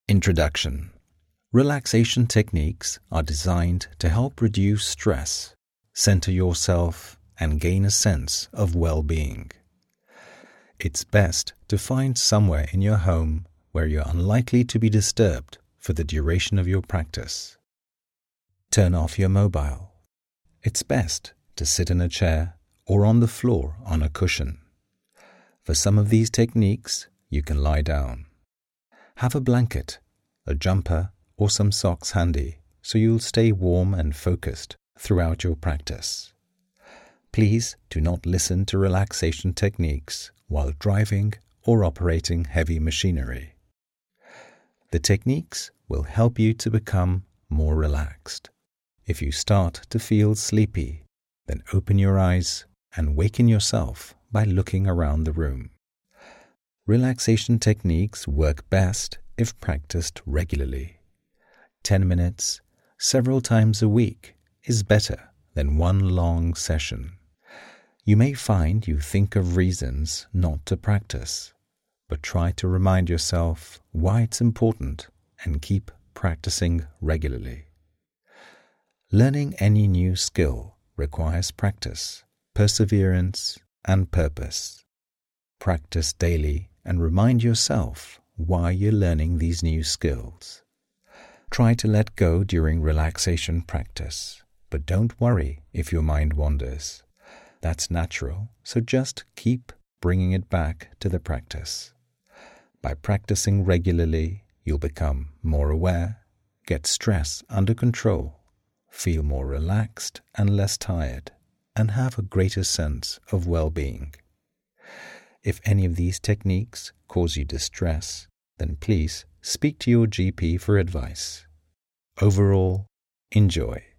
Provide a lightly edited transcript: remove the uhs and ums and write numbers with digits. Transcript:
Introduction. Relaxation techniques are designed to help reduce stress, center yourself, and gain a sense of well-being. It's best to find somewhere in your home where you're unlikely to be disturbed for the duration of your practice. Turn off your mobile. It's best to sit in a chair or on the floor on a cushion. For some of these techniques, you can lie down. Have a blanket, a jumper, or some socks handy so you'll stay warm and focused throughout your practice. Please do not listen to relaxation techniques while driving or operating heavy machinery. The techniques will help you to become more relaxed. If you start to feel sleepy, then open your eyes and waken yourself by looking around the room. Relaxation techniques work best if practiced regularly. 10 minutes, several times a week, is better than one long session. You may find you think of reasons not to practice, but try to remind yourself why it's important and keep practicing regularly. Learning any new skill requires practice, perseverance, and purpose. Practice daily and remind yourself why you're learning these new skills. Try to let go during relaxation practice, but don't worry if your mind wanders. That's natural, so just keep bringing it back to the practice. By practicing regularly, you'll become more aware, get stress under control, feel more relaxed and less tired, and have a greater sense of well-being. If any of these techniques cause you distress, then please speak to your GP for advice. Overall, enjoy.